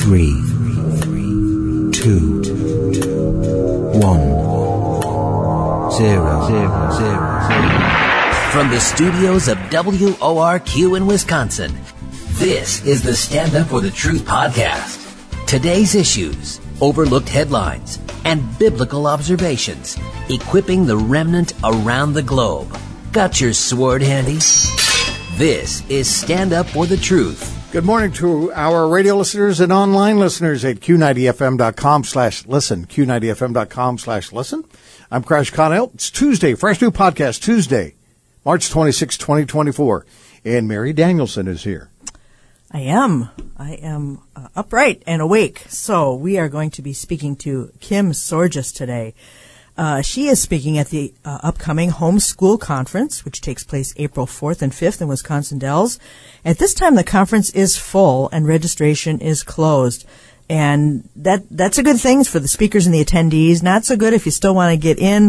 3, 2, 1, 0. From the studios of WORQ in Wisconsin, this is the Stand Up for the Truth podcast. Today's issues, overlooked headlines, and biblical observations, equipping the remnant around the globe. Got your sword handy? This is Stand Up for the Truth. Good morning to our radio listeners and online listeners at Q90FM.com/listen, Q90FM.com/listen. I'm Crash Connell. It's Tuesday, Fresh New Podcast Tuesday, March 26, 2024. And Mary Danielson is here. I am upright and awake. So we are going to be speaking to Kim Sorges today. She is speaking at the upcoming Homeschool Conference, which takes place April 4th and 5th in Wisconsin Dells. At this time, the conference is full and registration is closed. And that's a good thing for the speakers and the attendees. Not so good if you still want to get in.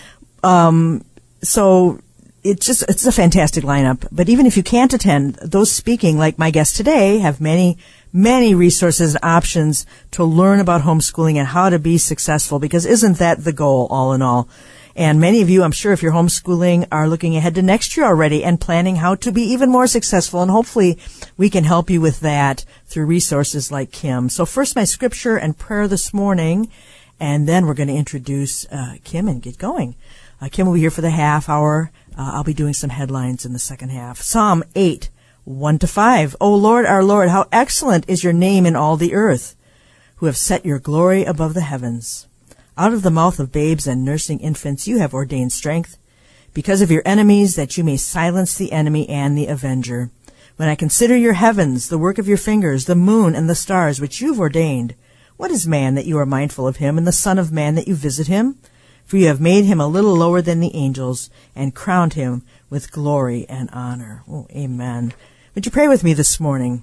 So it's a fantastic lineup. But even if you can't attend, those speaking, like my guest today, have many resources and options to learn about homeschooling and how to be successful, because isn't that the goal all in all? And many of you, I'm sure, if you're homeschooling, are looking ahead to next year already and planning how to be even more successful. And hopefully we can help you with that through resources like Kim. So first, my scripture and prayer this morning, and then we're going to introduce Kim and get going. Kim will be here for the half hour. I'll be doing some headlines in the second half. Psalm 8, 1-5. O Lord, our Lord, how excellent is your name in all the earth, who have set your glory above the heavens. Out of the mouth of babes and nursing infants you have ordained strength, because of your enemies, that you may silence the enemy and the avenger. When I consider your heavens, the work of your fingers, the moon and the stars which you've ordained, what is man that you are mindful of him, and the son of man that you visit him? For you have made him a little lower than the angels, and crowned him with glory and honor. Oh, amen. Would you pray with me this morning?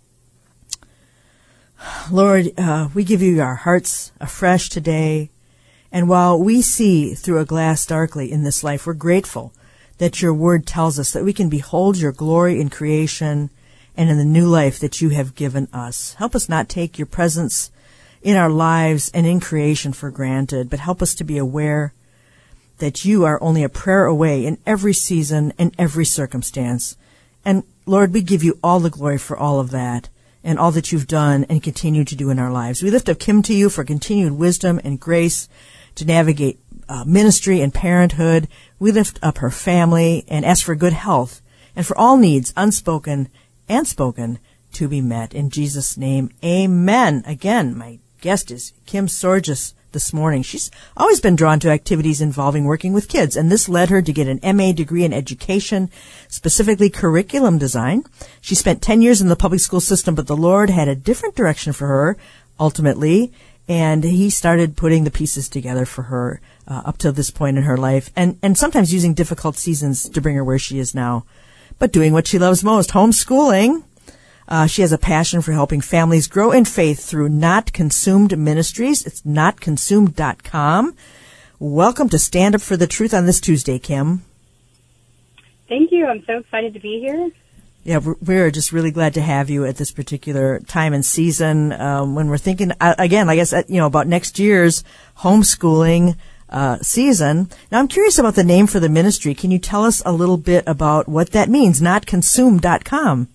Lord, we give you our hearts afresh today. And while we see through a glass darkly in this life, we're grateful that your word tells us that we can behold your glory in creation and in the new life that you have given us. Help us not take your presence in our lives and in creation for granted, but help us to be aware that you are only a prayer away in every season and every circumstance. And Lord, we give you all the glory for all of that and all that you've done and continue to do in our lives. We lift up Kim to you for continued wisdom and grace to navigate ministry and parenthood. We lift up her family and ask for good health and for all needs, unspoken and spoken, to be met. In Jesus' name, amen. Again, my guest is Kim Sorges this morning. She's always been drawn to activities involving working with kids, and this led her to get an MA degree in education, specifically curriculum design. She spent 10 years in the public school system, but the Lord had a different direction for her, ultimately, and he started putting the pieces together for her up to this point in her life, and sometimes using difficult seasons to bring her where she is now, but doing what she loves most, homeschooling. She has a passion for helping families grow in faith through Not Consumed Ministries. It's notconsumed.com. Welcome to Stand Up for the Truth on this Tuesday, Kim. Thank you. I'm so excited to be here. Yeah, we're just really glad to have you at this particular time and season when we're thinking, again, like I said, about next year's homeschooling season. Now, I'm curious about the name for the ministry. Can you tell us a little bit about what that means, notconsumed.com?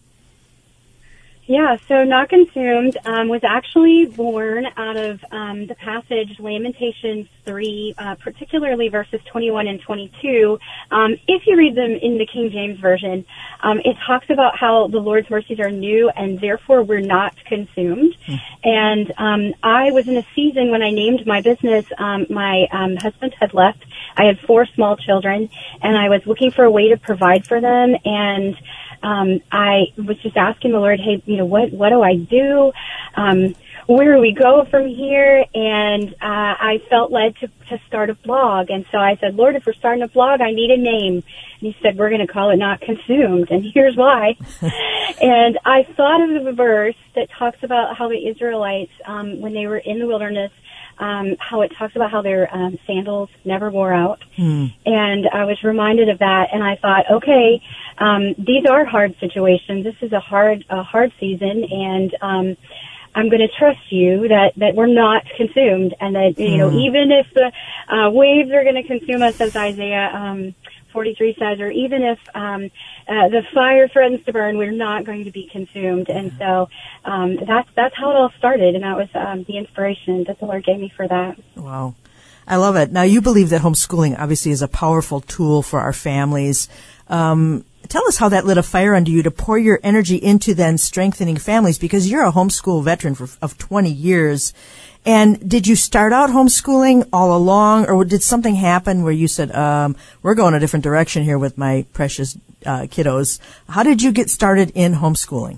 Yeah, so Not Consumed was actually born out of the passage Lamentations 3, particularly verses 21 and 22. If you read them in the King James Version, it talks about how the Lord's mercies are new and therefore we're not consumed. And I was in a season when I named my business, my husband had left. I had 4 small children, and I was looking for a way to provide for them, and I was just asking the Lord, hey, what do I do? Where do we go from here? And I felt led to start a blog. And so I said, Lord, if we're starting a blog, I need a name. And he said, we're going to call it Not Consumed. And here's why. And I thought of a verse that talks about how the Israelites, when they were in the wilderness, how it talks about how their sandals never wore out. And I was reminded of that, and I thought, okay, these are hard situations. This is a hard season, and I'm going to trust you that we're not consumed, and that, you know, even if the waves are going to consume us, as Isaiah 43 says, or even if the fire threatens to burn, we're not going to be consumed. And so that's how it all started, and that was the inspiration that the Lord gave me for that. Wow. I love it. Now, you believe that homeschooling obviously is a powerful tool for our families. Tell us how that lit a fire under you to pour your energy into then strengthening families, because you're a homeschool veteran of 20 years. And did you start out homeschooling all along, or did something happen where you said, we're going a different direction here with my precious kiddos? How did you get started in homeschooling?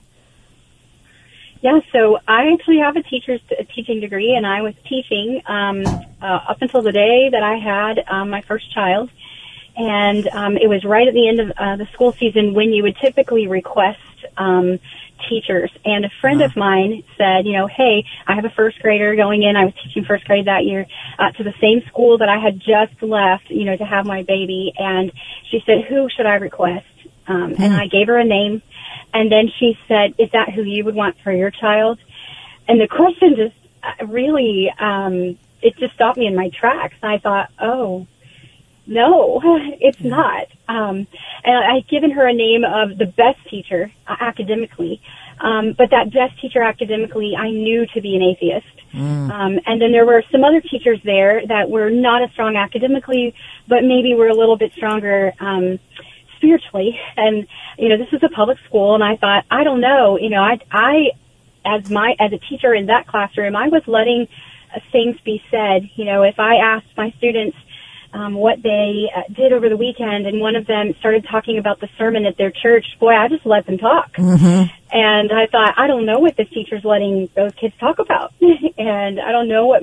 Yeah, so I actually have a teaching degree, and I was teaching up until the day that I had my first child. And it was right at the end of the school season when you would typically request teachers. And a friend of mine said, you know, hey, I have a first grader going in. I was teaching first grade that year to the same school that I had just left, you know, to have my baby. And she said, who should I request? And I gave her a name. And then she said, is that who you would want for your child? And the question just really, it just stopped me in my tracks. And I thought, oh, no, it's not. And I'd given her a name of the best teacher academically, but that best teacher academically I knew to be an atheist. And then there were some other teachers there that were not as strong academically, but maybe were a little bit stronger spiritually. And, you know, this is a public school, and I thought, I don't know, you know, I as a teacher in that classroom, I was letting things be said. You know, if I asked my students what they did over the weekend, and one of them started talking about the sermon at their church, boy, I just let them talk. And I thought, I don't know what this teacher's letting those kids talk about. And I don't know what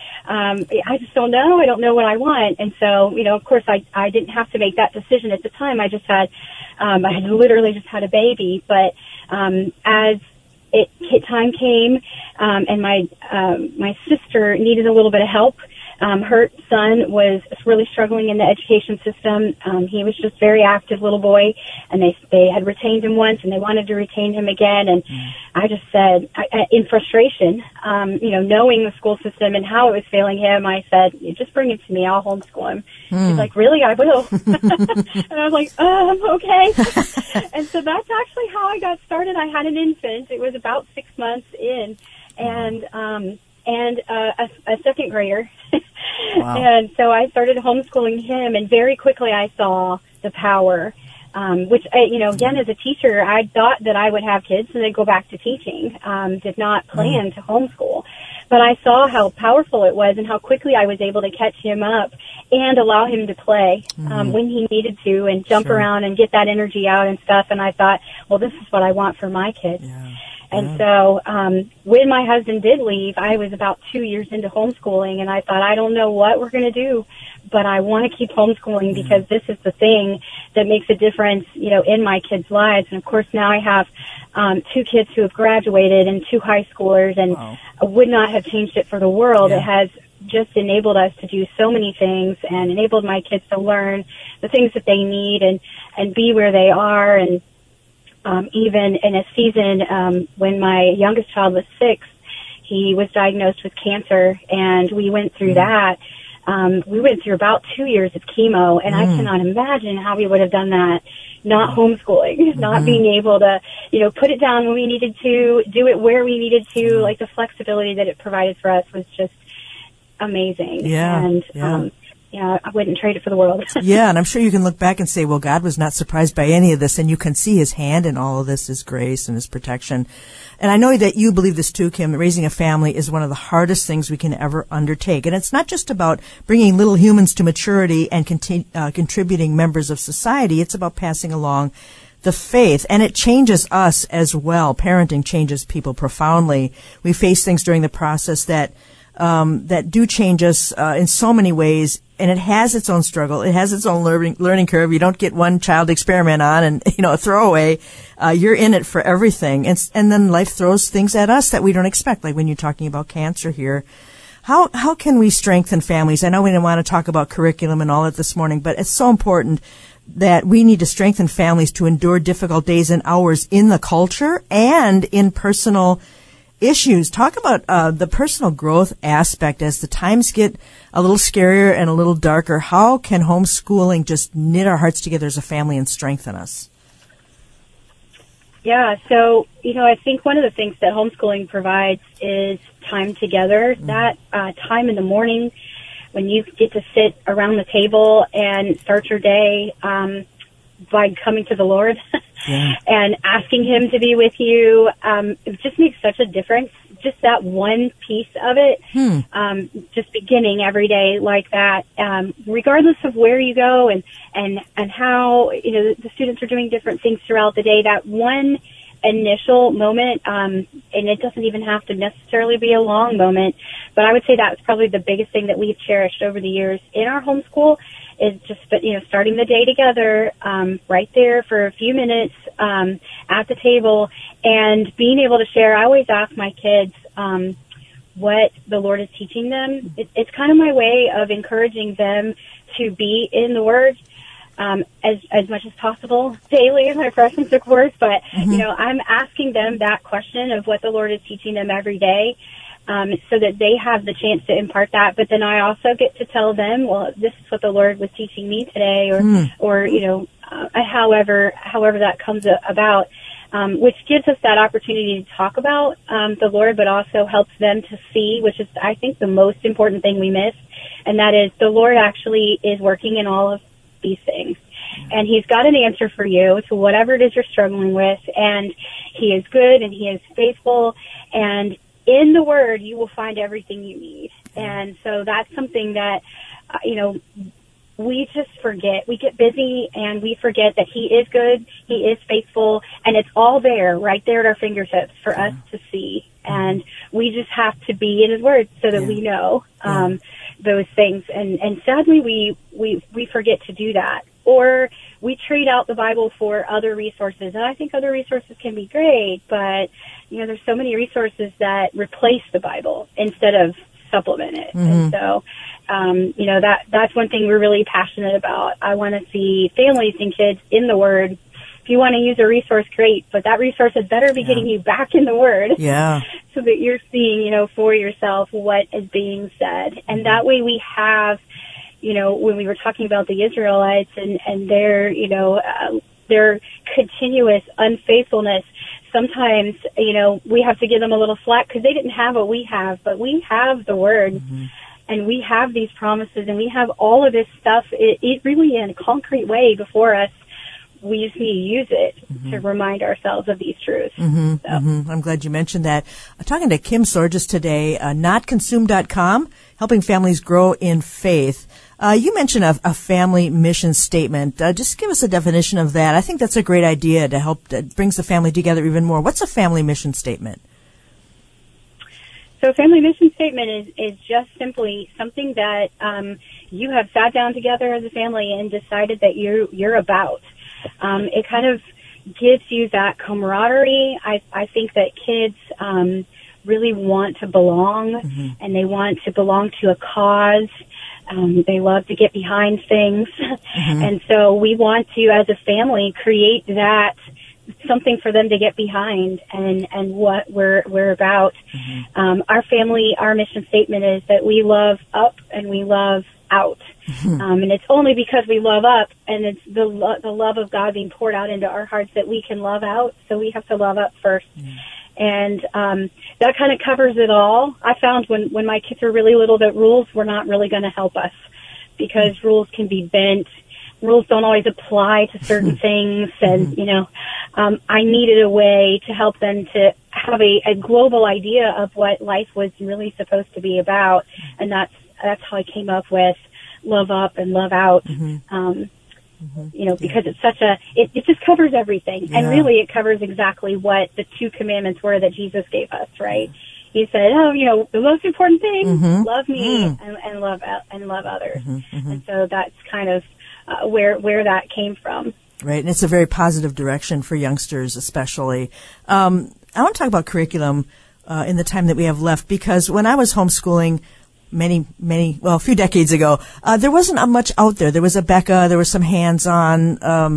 I just don't know. I don't know what I want. And so, you know, of course, I didn't have to make that decision at the time. I just had, I had literally just had a baby. But as time came, and my sister needed a little bit of help. Her son was really struggling in the education system. He was just very active little boy, and they had retained him once, and they wanted to retain him again. And I just said, in frustration, you know, knowing the school system and how it was failing him, I said, just bring him to me. I'll homeschool him. He's like, really? I will. And I was like, okay. And so that's actually how I got started. I had an infant. It was about 6 months in, and a second grader. Wow. And so I started homeschooling him, and very quickly I saw the power, which, you know, again, as a teacher, I thought that I would have kids and then go back to teaching, did not plan to homeschool. But I saw how powerful it was and how quickly I was able to catch him up and allow him to play when he needed to, and jump around and get that energy out and stuff. And I thought, well, this is what I want for my kids. Yeah. And so when my husband did leave, I was about 2 years into homeschooling, and I thought, I don't know what we're going to do, but I want to keep homeschooling because this is the thing that makes a difference, you know, in my kids' lives. And, of course, now I have 2 kids who have graduated and 2 high schoolers, and I would not have changed it for the world. It has just enabled us to do so many things and enabled my kids to learn the things that they need and be where they are. And even in a season when my youngest child was 6, he was diagnosed with cancer, and we went through that. We went through about 2 years of chemo, and I cannot imagine how we would have done that not homeschooling, not being able to, you know, put it down when we needed to, do it where we needed to. Like, the flexibility that it provided for us was just amazing. And I wouldn't trade it for the world. Yeah, and I'm sure you can look back and say, well, God was not surprised by any of this, and you can see His hand in all of this, His grace and His protection. And I know that you believe this too, Kim, that raising a family is one of the hardest things we can ever undertake. And it's not just about bringing little humans to maturity and contributing members of society. It's about passing along the faith, and it changes us as well. Parenting changes people profoundly. We face things during the process that do change us in so many ways, and it has its own struggle. It has its own learning curve. You don't get one child experiment on and, you know, a throwaway. You're in it for everything. And then life throws things at us that we don't expect, like when you're talking about cancer here. How can we strengthen families? I know we didn't want to talk about curriculum and all that this morning, but it's so important that we need to strengthen families to endure difficult days and hours in the culture and in personal issues. Talk about the personal growth aspect as the times get a little scarier and a little darker. How can homeschooling just knit our hearts together as a family and strengthen us? Yeah, so, I think one of the things that homeschooling provides is time together. That time in the morning when you get to sit around the table and start your day by coming to the Lord and asking Him to be with you, it just makes such a difference. Just that one piece of it, just beginning every day like that, regardless of where you go and how, the students are doing different things throughout the day, that one initial moment, and it doesn't even have to necessarily be a long moment, but I would say that's probably the biggest thing that we've cherished over the years in our homeschool is just, starting the day together, right there for a few minutes, at the table and being able to share. I always ask my kids, what the Lord is teaching them. It's kind of my way of encouraging them to be in the Word, as much as possible daily is my preference, of course, but, I'm asking them that question of what the Lord is teaching them every day, so that they have the chance to impart that. But then I also get to tell them, well, this is what the Lord was teaching me today, or however that comes about, which gives us that opportunity to talk about the Lord, but also helps them to see, which is, I think, the most important thing we miss, and that is the Lord actually is working in all of these things. And He's got an answer for you to whatever it is you're struggling with, and He is good and He is faithful, and in the Word you will find everything you need. And so that's something that, we just forget. We get busy and we forget that He is good, He is faithful, and it's all there, right there at our fingertips for us to see. And we just have to be in His Word so that we know those things. And sadly, we forget to do that. Or we trade out the Bible for other resources. And I think other resources can be great, but, there's so many resources that replace the Bible instead of supplement it. And so, that's one thing we're really passionate about. I want to see families and kids in the Word. If you want to use a resource, great, but that resource had better be getting you back in the Word. Yeah. So that you're seeing, for yourself what is being said. And that way we have, when we were talking about the Israelites and their, their continuous unfaithfulness, sometimes, we have to give them a little slack because they didn't have what we have, but we have the Word. And we have these promises, and we have all of this stuff, it really in a concrete way before us. We just need to use it to remind ourselves of these truths. I'm glad you mentioned that. I'm talking to Kim Sorges today, notconsumed.com, helping families grow in faith. You mentioned a family mission statement. Just give us a definition of that. I think that's a great idea to help, that brings the family together even more. What's a family mission statement? So family mission statement is just simply something that you have sat down together as a family and decided that you're about. It kind of gives you that camaraderie. I think that kids really want to belong, and they want to belong to a cause. They love to get behind things. And so we want to, as a family, create that something for them to get behind and what we're about. Our mission statement is that we love up and we love out. And it's only because we love up and it's the love of God being poured out into our hearts that we can love out. So we have to love up first. And that kind of covers it all. I found when my kids were really little that rules were not really going to help us because rules can be bent. Rules don't always apply to certain things. And, I needed a way to help them to have a global idea of what life was really supposed to be about. And that's how I came up with love up and love out. Because it's it just covers everything. Yeah. And really it covers exactly what the 2 commandments were that Jesus gave us, right? He said, the most important thing, love me and love others. And so that's kind of where that came from. Right, and it's a very positive direction for youngsters especially. I want to talk about curriculum in the time that we have left, because when I was homeschooling a few decades ago, there wasn't much out there. There was a Becca, there was some hands-on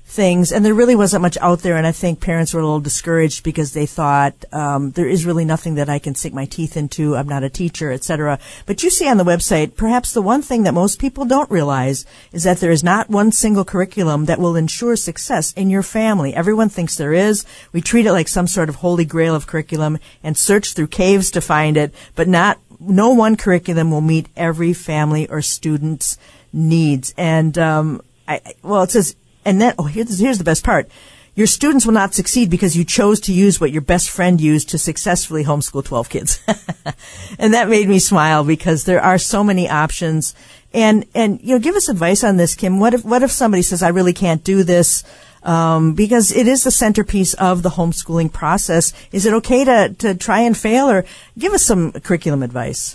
things, and there really wasn't much out there, and I think parents were a little discouraged because they thought there is really nothing that I can sink my teeth into. I'm not a teacher, etc. But you see on the website, perhaps the one thing that most people don't realize is that there is not one single curriculum that will ensure success in your family. Everyone thinks there is. We treat it like some sort of holy grail of curriculum and search through caves to find it, but no one curriculum will meet every family or student's needs. And it says, and then, here's the best part. Your students will not succeed because you chose to use what your best friend used to successfully homeschool 12 kids. And that made me smile because there are so many options. And give us advice on this, Kim. What if somebody says, I really can't do this? Because it is the centerpiece of the homeschooling process. Is it okay to try and fail, or give us some curriculum advice?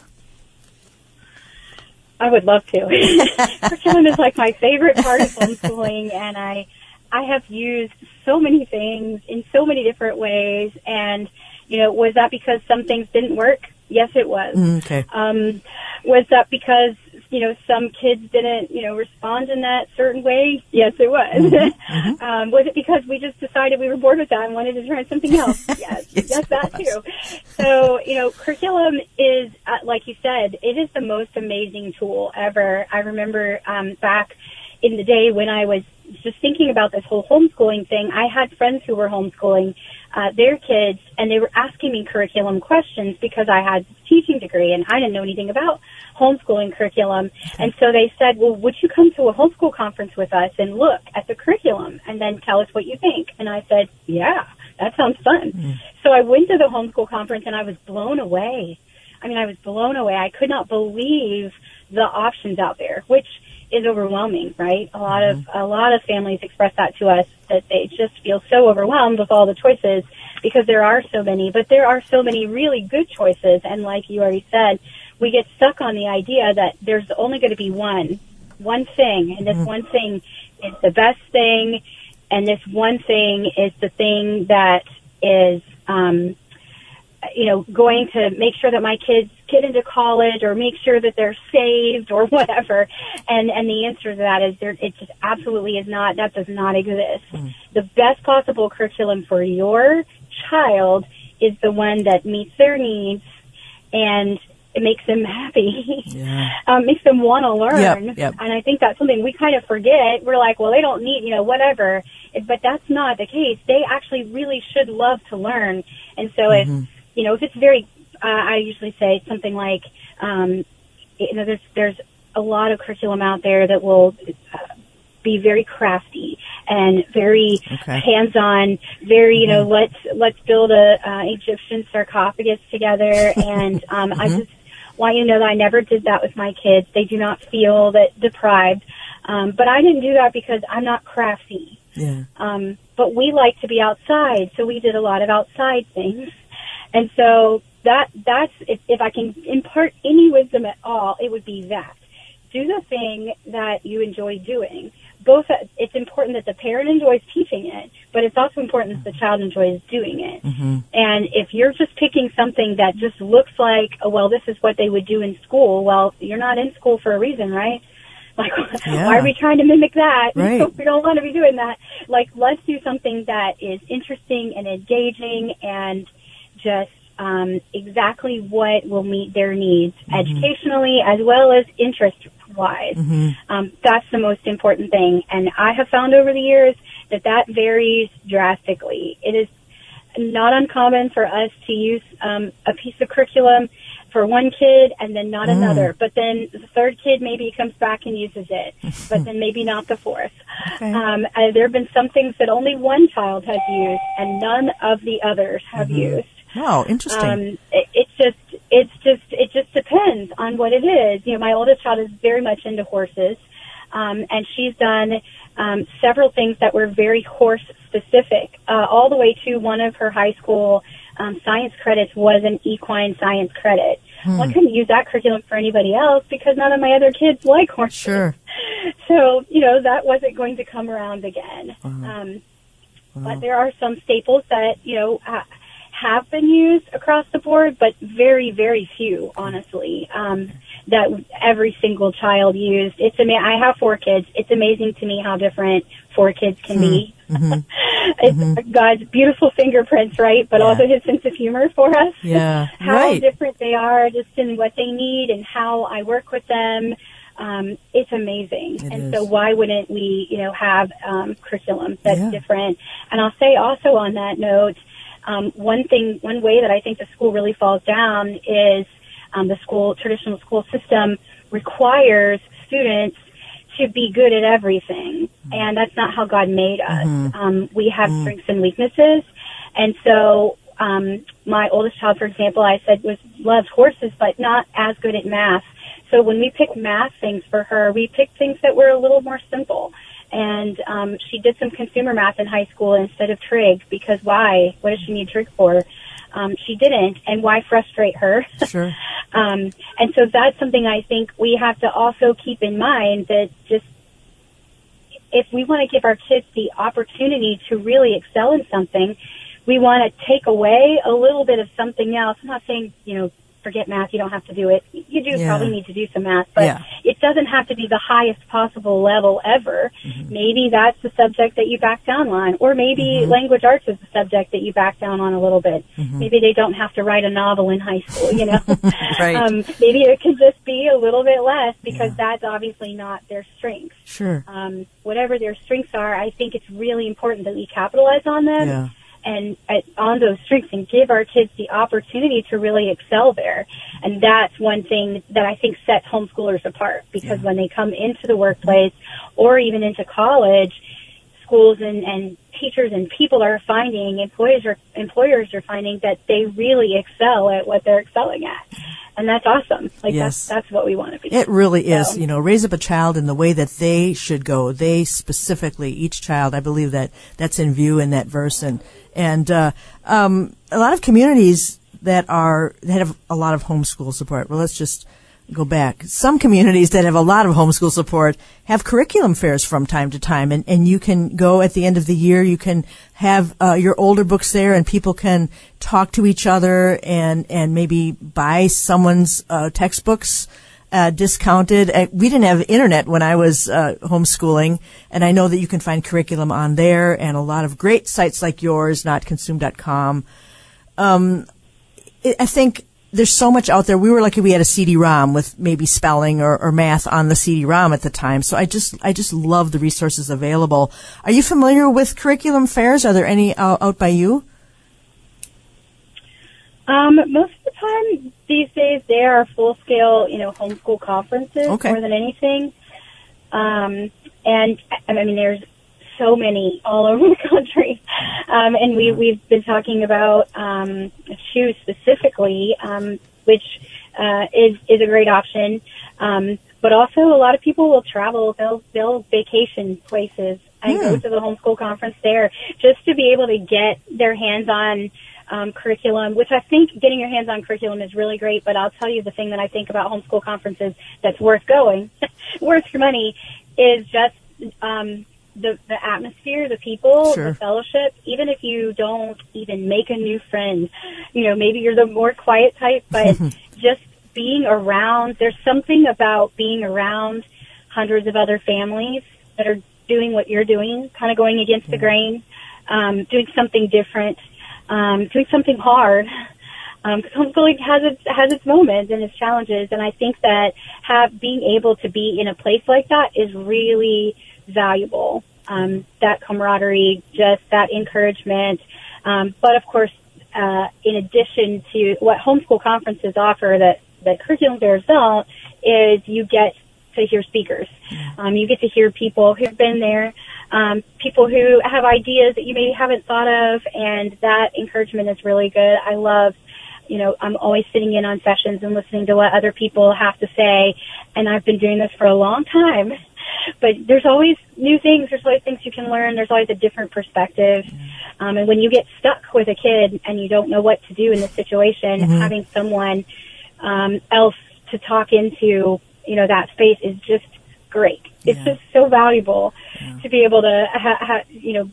I would love to. Curriculum is like my favorite part of homeschooling, and I have used so many things in so many different ways. And, was that because some things didn't work? Yes, it was. Okay. Was that because, some kids didn't, respond in that certain way? Yes, it was. Mm-hmm. Was it because we just decided we were bored with that and wanted to try something else? Yes, yes, that too. So, curriculum is, like you said, it is the most amazing tool ever. I remember back in the day when I was just thinking about this whole homeschooling thing, I had friends who were homeschooling their kids, and they were asking me curriculum questions because I had a teaching degree and I didn't know anything about homeschooling curriculum. And so they said, well, would you come to a homeschool conference with us and look at the curriculum and then tell us what you think? And I said, yeah, that sounds fun. So I went to the homeschool conference and I was blown away. I was blown away. I could not believe the options out there, which is overwhelming, right? A lot of families express that to us, that they just feel so overwhelmed with all the choices because there are so many, but there are so many really good choices. And like you already said, we get stuck on the idea that there's only going to be one thing, and this one thing is the best thing, and this one thing is the thing that is, going to make sure that my kids get into college or make sure that they're saved or whatever. And the answer to that is it just absolutely is not. That does not exist. The best possible curriculum for your child is the one that meets their needs and it makes them happy, makes them want to learn. Yep. And I think that's something we kind of forget. We're like, well, they don't need, whatever. But that's not the case. They actually really should love to learn. And so if it's very, I usually say something like, there's a lot of curriculum out there that will be very crafty and very hands-on, very, let's build a Egyptian sarcophagus together. And I just want you to know that I never did that with my kids. They do not feel that deprived. But I didn't do that because I'm not crafty. Yeah. But we like to be outside, so we did a lot of outside things. And so that's if I can impart any wisdom at all, it would be that. Do the thing that you enjoy doing. It's important that the parent enjoys teaching it, but it's also important that the child enjoys doing it. And if you're just picking something that just looks like, this is what they would do in school, well, you're not in school for a reason, right? Like, why are we trying to mimic that? Right. We don't want to be doing that. Like, let's do something that is interesting and engaging and just exactly what will meet their needs educationally as well as interest-wise. That's the most important thing. And I have found over the years that varies drastically. It is not uncommon for us to use a piece of curriculum for one kid and then not another. But then the third kid maybe comes back and uses it, but then maybe not the fourth. There have been some things that only one child has used and none of the others have used. Wow, interesting. It just depends on what it is. My oldest child is very much into horses, and she's done several things that were very horse specific, all the way to one of her high school science credits was an equine science credit. Well, I couldn't use that curriculum for anybody else because none of my other kids like horses. Sure. So, that wasn't going to come around again. But there are some staples that, have been used across the board, but very, very few, honestly. that every single child used. I have 4 kids. It's amazing to me how different 4 kids can be. It's God's beautiful fingerprints, right? But also his sense of humor for us. Yeah, how different they are just in what they need and how I work with them. It's amazing. So why wouldn't we, have curriculum that's different? And I'll say also on that note, one way that I think the school really falls down is the traditional school system requires students to be good at everything. And that's not how God made us. We have strengths and weaknesses. And so my oldest child, for example, I said loves horses, but not as good at math. So when we picked math things for her, we picked things that were a little more simple. And she did some consumer math in high school instead of trig, because why? What does she need trig for? She didn't, and why frustrate her? Sure. And so that's something I think we have to also keep in mind, that just if we want to give our kids the opportunity to really excel in something, we want to take away a little bit of something else. I'm not saying, forget math, you don't have to do it. You do probably need to do some math, but it doesn't have to be the highest possible level ever. Maybe that's the subject that you back down on, or maybe language arts is the subject that you back down on a little bit. Maybe they don't have to write a novel in high school, Right. Maybe it can just be a little bit less, because that's obviously not their strengths. Sure. Whatever their strengths are, I think it's really important that we capitalize on them. Yeah. And on those strengths, and give our kids the opportunity to really excel there. And that's one thing that I think sets homeschoolers apart, because when they come into the workplace or even into college, schools and teachers and people are finding, employers are finding that they really excel at what they're excelling at. And that's awesome. That's what we want to be. It really is. Raise up a child in the way that they should go. They specifically, each child, I believe that's in view in that verse. And a lot of communities that have a lot of homeschool support. Well, let's just go back. Some communities that have a lot of homeschool support have curriculum fairs from time to time, and you can go at the end of the year. You can have your older books there, and people can talk to each other and maybe buy someone's textbooks discounted. We didn't have internet when I was homeschooling, and I know that you can find curriculum on there and a lot of great sites like yours, notconsumed.com. I think there's so much out there. We were lucky we had a CD-ROM with maybe spelling or math on the CD-ROM at the time. So I just love the resources available. Are you familiar with curriculum fairs? Are there any out by you? Most of the time these days they are full-scale, homeschool conferences more than anything. And I mean, there's so many all over the country. And we've been talking about shoes specifically, which is a great option. But also a lot of people will travel, they'll vacation places and go to the homeschool conference there just to be able to get their hands on curriculum, which I think getting your hands on curriculum is really great. But I'll tell you the thing that I think about homeschool conferences that's worth going, worth your money, is just the atmosphere, the people, the fellowship. Even if you don't even make a new friend, maybe you're the more quiet type, but just being around, there's something about being around hundreds of other families that are doing what you're doing, kind of going against the grain, doing something different, doing something hard. Homeschooling has its moments and its challenges, and I think that being able to be in a place like that is really valuable. That camaraderie, just that encouragement. But of course, in addition to what homeschool conferences offer that curriculum fairs don't, is you get to hear speakers. You get to hear people who've been there, people who have ideas that you maybe haven't thought of, and that encouragement is really good. I love, I'm always sitting in on sessions and listening to what other people have to say, and I've been doing this for a long time. But there's always new things. There's always things you can learn. There's always a different perspective. And when you get stuck with a kid and you don't know what to do in this situation, having someone else to talk into, that space is just great. It's just so valuable to be able to,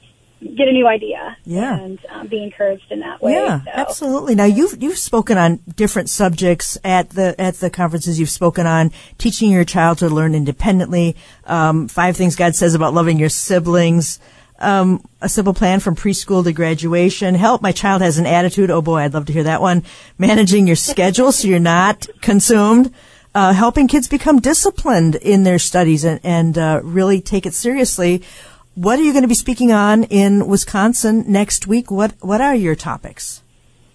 get a new idea. Yeah. And be encouraged in that way. Yeah, so. Absolutely. Now you've spoken on different subjects at the conferences. You've spoken on teaching your child to learn independently, 5 things God says about loving your siblings, a simple plan from preschool to graduation. Help, my child has an attitude. Oh boy, I'd love to hear that one. Managing your schedule so you're not consumed. Helping kids become disciplined in their studies and really take it seriously. What are you going to be speaking on in Wisconsin next week? What are your topics?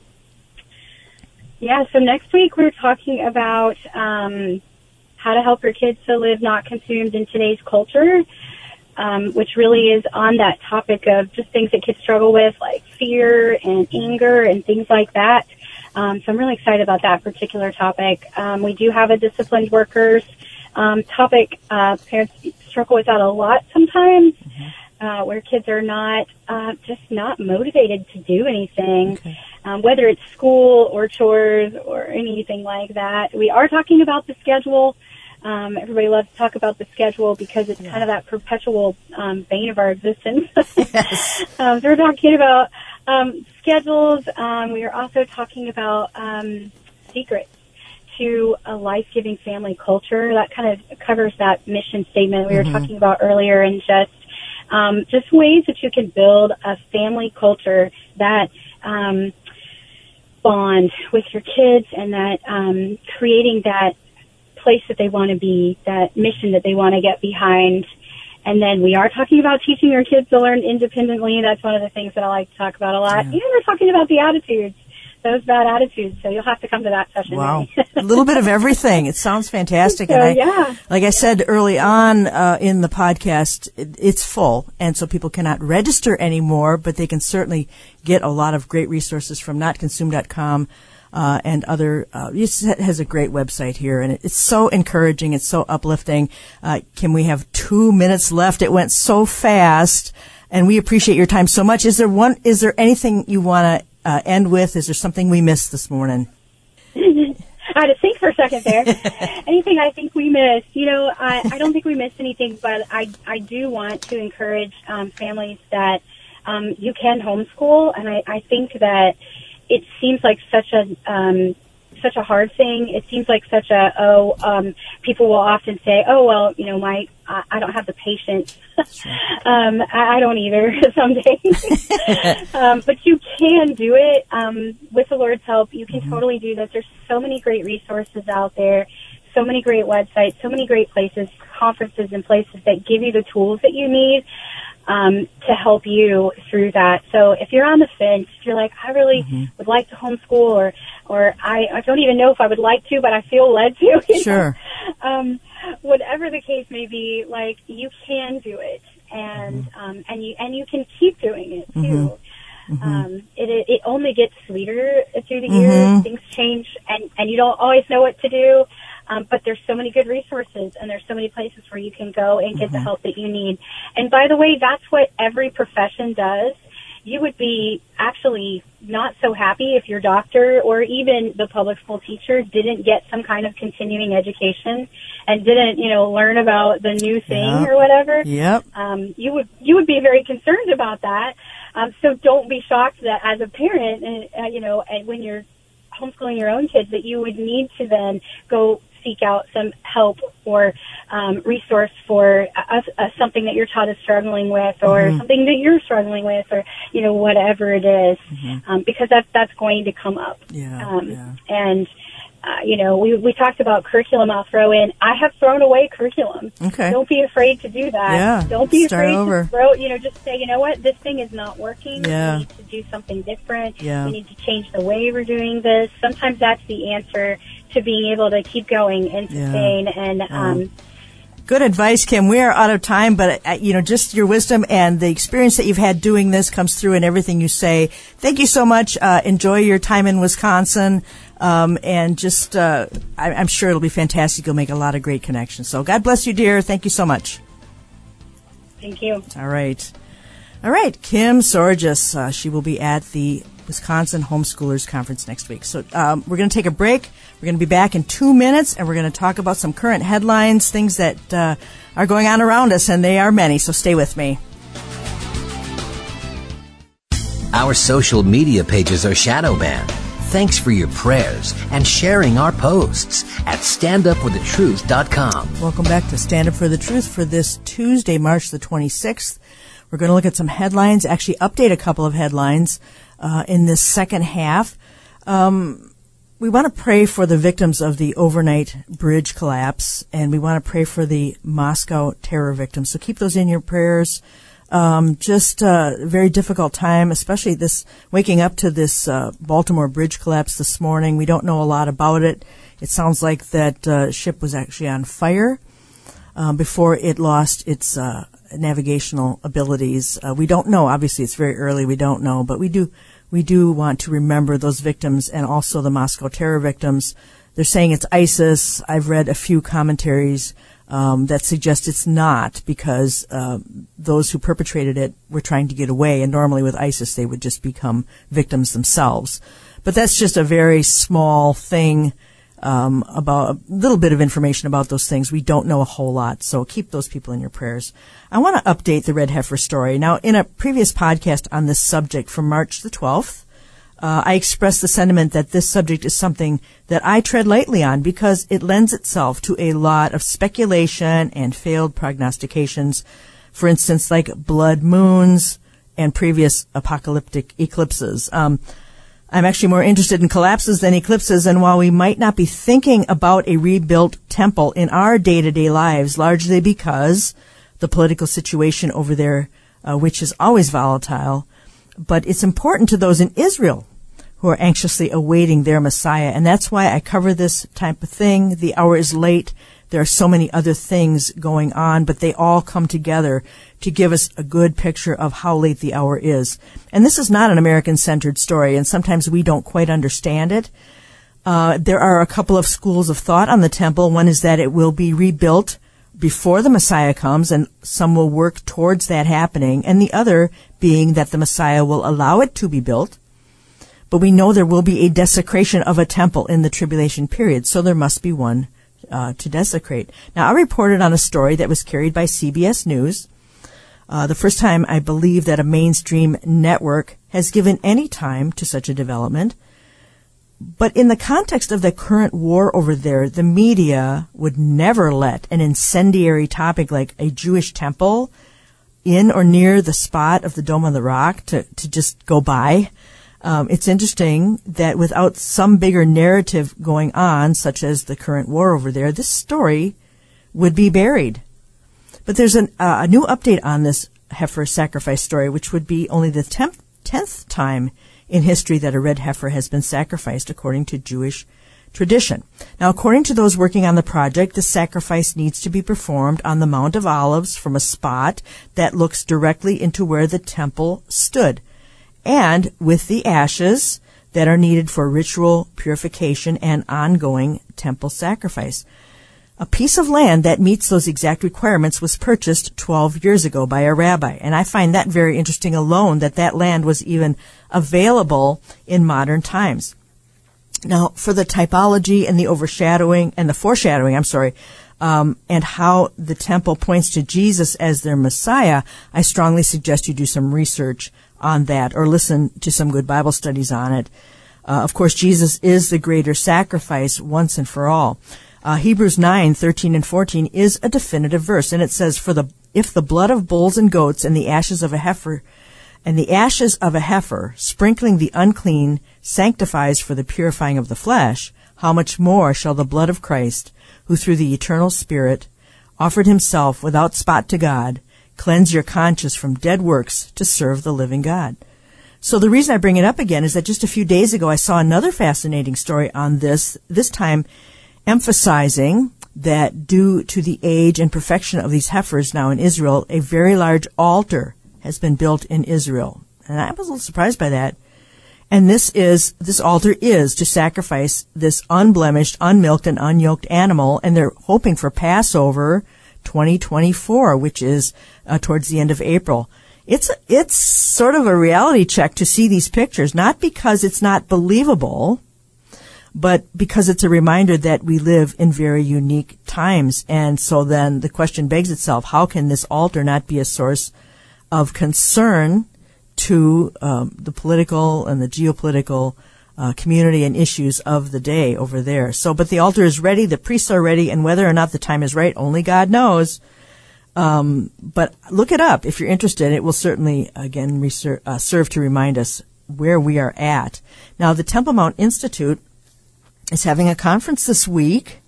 Yeah, so next week we're talking about how to help your kids to live not consumed in today's culture, which really is on that topic of just things that kids struggle with, like fear and anger and things like that. So I'm really excited about that particular topic. We do have a disciplined workers topic. Parents struggle with that a lot sometimes, where kids are not just not motivated to do anything, whether it's school or chores or anything like that. We are talking about the schedule. Everybody loves to talk about the schedule because it's kind of that perpetual bane of our existence. Yes. So we're talking about schedules. We are also talking about secrets to a life-giving family culture. That kind of covers that mission statement we were talking about earlier, and just ways that you can build a family culture that bond with your kids, and that creating that place that they want to be, that mission that they want to get behind. And then we are talking about teaching our kids to learn independently. That's one of the things that I like to talk about a lot. And we're talking about the attitudes, those bad attitudes. So you'll have to come to that session. Wow. A little bit of everything. It sounds fantastic. So, and like I said early on in the podcast, it's full. And so people cannot register anymore, but they can certainly get a lot of great resources from notconsumed.com. And other, it has a great website here, and it's so encouraging. It's so uplifting. Kim, we have 2 minutes left. It went so fast, and we appreciate your time so much. Is there anything you want to end with? Is there something we missed this morning? I had to think for a second there. Anything I think we missed? I don't think we missed anything, but I do want to encourage families that you can homeschool, and I think that it seems like such a hard thing. It seems like such people will often say, oh, well, I don't have the patience. I don't either some days. But you can do it. With the Lord's help, you can totally do this. There's so many great resources out there, so many great websites, so many great places, conferences and places that give you the tools that you need to help you through that. So if you're on the fence, if you're like, I really would like to homeschool, or I don't even know if I would like to, but I feel led to. Sure. Whatever the case may be, like, you can do it, and you can keep doing it too. It only gets sweeter through the years. Things change, and you don't always know what to do. But there's so many good resources, and there's so many places where you can go and get the help that you need. And by the way, that's what every profession does. You would be actually not so happy if your doctor or even the public school teacher didn't get some kind of continuing education and didn't, learn about the new thing or whatever. Yep. You would be very concerned about that. So don't be shocked that as a parent, and when you're homeschooling your own kids, that you would need to then go seek out some help or resource for something that your child is struggling with, or something that you're struggling with, or whatever it is, because that's going to come up. And we talked about curriculum. I'll throw in, I have thrown away curriculum. Okay. Don't be afraid to do that. Yeah. Don't be Start afraid over. to throw, just say, you know what, this thing is not working. Yeah. We need to do something different. Yeah. We need to change the way we're doing this. Sometimes that's the answer to being able to keep going and sustain. And good advice, Kim. We are out of time, but just your wisdom and the experience that you've had doing this comes through in everything you say. Thank you so much. Enjoy your time in Wisconsin, and just I'm sure it'll be fantastic. You'll make a lot of great connections. So God bless you, dear. Thank you so much. Thank you. All right, Kim Sorges. She will be at the Wisconsin Homeschoolers Conference next week. So we're going to take a break. We're going to be back in 2 minutes, and we're going to talk about some current headlines, things that are going on around us, and they are many, so stay with me. Our social media pages are shadow banned. Thanks for your prayers and sharing our posts at standupforthetruth.com. Welcome back to Stand Up for the Truth for this Tuesday, March the 26th. We're going to look at some headlines, actually update a couple of headlines in this second half. We want to pray for the victims of the overnight bridge collapse, and we want to pray for the Moscow terror victims. So keep those in your prayers. Just a very difficult time, especially this waking up to this Baltimore bridge collapse this morning. We don't know a lot about it. It sounds like that ship was actually on fire before it lost its navigational abilities. We don't know. Obviously, it's very early. We don't know, but we do want to remember those victims and also the Moscow terror victims. They're saying it's ISIS. I've read a few commentaries that suggest it's not, because those who perpetrated it were trying to get away, and normally with ISIS they would just become victims themselves. But that's just a very small thing, about a little bit of information about those things. We don't know a whole lot, so keep those people in your prayers. I want to update the Red Heifer story. Now, in a previous podcast on this subject from March the 12th, I expressed the sentiment that this subject is something that I tread lightly on because it lends itself to a lot of speculation and failed prognostications. For instance, like blood moons and previous apocalyptic eclipses. I'm actually more interested in collapses than eclipses, and while we might not be thinking about a rebuilt temple in our day-to-day lives, largely because the political situation over there, which is always volatile, but it's important to those in Israel who are anxiously awaiting their Messiah. And that's why I cover this type of thing. The hour is late. There are so many other things going on, but they all come together to give us a good picture of how late the hour is. And this is not an American-centered story, and sometimes we don't quite understand it. There are a couple of schools of thought on the temple. One is that it will be rebuilt before the Messiah comes, and some will work towards that happening, and the other being that the Messiah will allow it to be built. But we know there will be a desecration of a temple in the tribulation period, so there must be one to desecrate. Now, I reported on a story that was carried by CBS News, the first time I believe that a mainstream network has given any time to such a development. But in the context of the current war over there, the media would never let an incendiary topic like a Jewish temple in or near the spot of the Dome of the Rock to just go by. It's interesting that without some bigger narrative going on, such as the current war over there, this story would be buried. But there's a new update on this heifer sacrifice story, which would be only the 10th time in history that a red heifer has been sacrificed, according to Jewish tradition. Now, according to those working on the project, the sacrifice needs to be performed on the Mount of Olives from a spot that looks directly into where the temple stood, and with the ashes that are needed for ritual purification and ongoing temple sacrifice. A piece of land that meets those exact requirements was purchased 12 years ago by a rabbi, and I find that very interesting alone, that land was even available in modern times. Now, for the typology and the overshadowing and the foreshadowing, and how the temple points to Jesus as their Messiah, I strongly suggest you do some research on that or listen to some good Bible studies on it. Of course, Jesus is the greater sacrifice once and for all. Hebrews 9:13 and 14 is a definitive verse, and it says, if the blood of bulls and goats and the ashes of a heifer sprinkling the unclean sanctifies for the purifying of the flesh, how much more shall the blood of Christ, who through the eternal Spirit offered himself without spot to God, cleanse your conscience from dead works to serve the living God. So the reason I bring it up again is that just a few days ago I saw another fascinating story on this time emphasizing that due to the age and perfection of these heifers now in Israel, a very large altar has been built in Israel. And I was a little surprised by that. And this altar is to sacrifice this unblemished, unmilked, and unyoked animal, and they're hoping for Passover 2024, which is towards the end of April. It's sort of a reality check to see these pictures, not because it's not believable, but because it's a reminder that we live in very unique times. And so then the question begs itself, how can this altar not be a source of concern to the political and the geopolitical community and issues of the day over there. So, but the altar is ready, the priests are ready, and whether or not the time is right, only God knows. But look it up if you're interested. It will certainly, again, serve to remind us where we are at. Now, the Temple Mount Institute is having a conference this week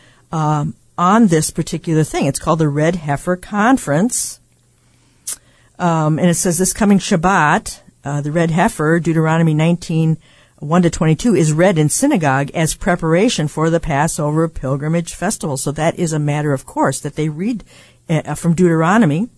on this particular thing. It's called the Red Heifer Conference. And it says this coming Shabbat, the red heifer, Deuteronomy 19:1-22, is read in synagogue as preparation for the Passover pilgrimage festival. So that is a matter of course that they read from Deuteronomy.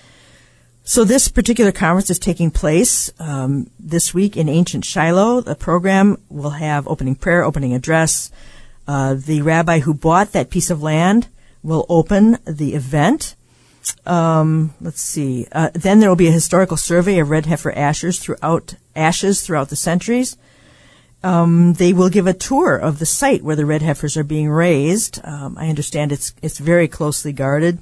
So this particular conference is taking place this week in ancient Shiloh. The program will have opening prayer, opening address. The rabbi who bought that piece of land will open the event. Let's see. Then there will be a historical survey of red heifer ashes throughout the centuries. They will give a tour of the site where the red heifers are being raised. I understand it's very closely guarded.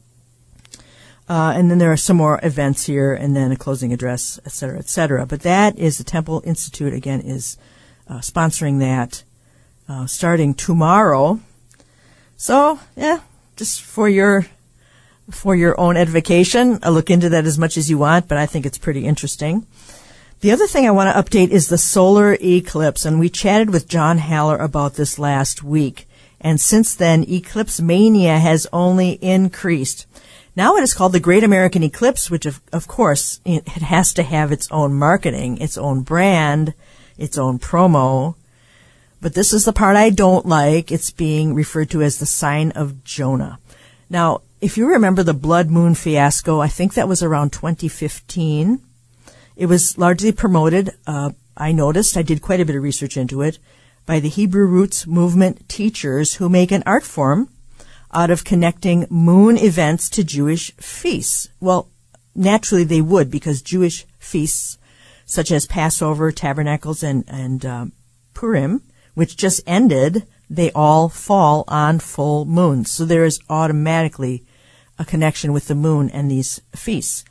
And then there are some more events here, and then a closing address, et cetera, et cetera. But that is the Temple Institute, again, is sponsoring that starting tomorrow. So, yeah, just for your own edification, I'll look into that as much as you want, but I think it's pretty interesting. The other thing I want to update is the solar eclipse, and we chatted with John Haller about this last week. And since then, eclipse mania has only increased. Now it is called the Great American Eclipse, which of course it has to have its own marketing, its own brand, its own promo. But this is the part I don't like. It's being referred to as the sign of Jonah. Now, if you remember the blood moon fiasco, I think that was around 2015. It was largely promoted, I noticed, I did quite a bit of research into it, by the Hebrew Roots movement teachers who make an art form out of connecting moon events to Jewish feasts. Well, naturally they would, because Jewish feasts such as Passover, Tabernacles, and Purim, which just ended, they all fall on full moons. So there is automatically a connection with the moon and these feasts.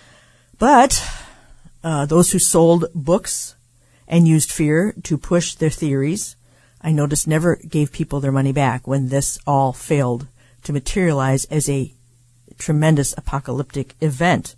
But those who sold books and used fear to push their theories, I noticed, never gave people their money back when this all failed to materialize as a tremendous apocalyptic event.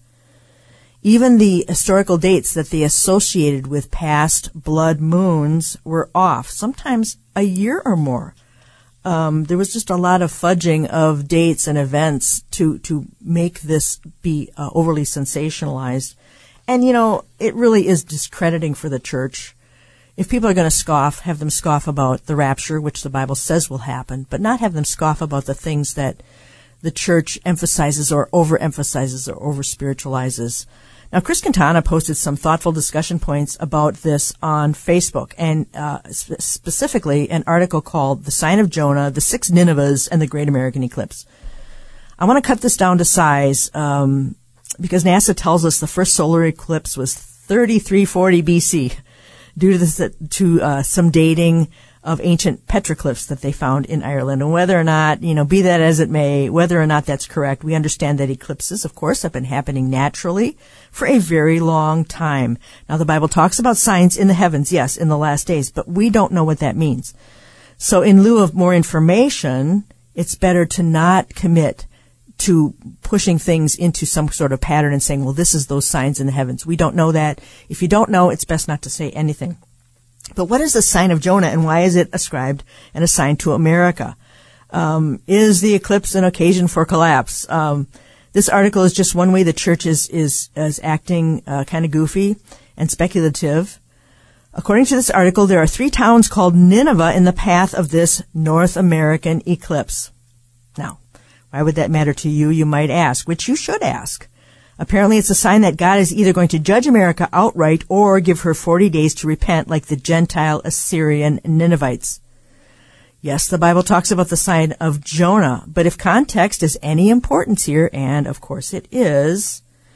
Even the historical dates that they associated with past blood moons were off, sometimes a year or more. There was just a lot of fudging of dates and events to make this be overly sensationalized. And, you know, it really is discrediting for the church. If people are going to scoff, have them scoff about the rapture, which the Bible says will happen, but not have them scoff about the things that the church emphasizes or overemphasizes or over-spiritualizes. Now, Chris Quintana posted some thoughtful discussion points about this on Facebook, and specifically an article called The Sign of Jonah, the Six Ninevehs, and the Great American Eclipse. I want to cut this down to size because NASA tells us the first solar eclipse was 3340 BC. Due to some dating of ancient petroglyphs that they found in Ireland. And whether or not, be that as it may, whether or not that's correct, we understand that eclipses, of course, have been happening naturally for a very long time. Now, the Bible talks about signs in the heavens, yes, in the last days, but we don't know what that means. So in lieu of more information, it's better to not commit to pushing things into some sort of pattern and saying, well, this is those signs in the heavens. We don't know that. If you don't know, it's best not to say anything. But what is the sign of Jonah, and why is it ascribed and assigned to America? Is the eclipse an occasion for collapse? This article is just one way the church is acting kind of goofy and speculative. According to this article, there are 3 towns called Nineveh in the path of this North American eclipse. Now, why would that matter to you, you might ask, which you should ask. Apparently it's a sign that God is either going to judge America outright or give her 40 days to repent like the Gentile Assyrian Ninevites. Yes, the Bible talks about the sign of Jonah, but if context is any importance here, and of course it is,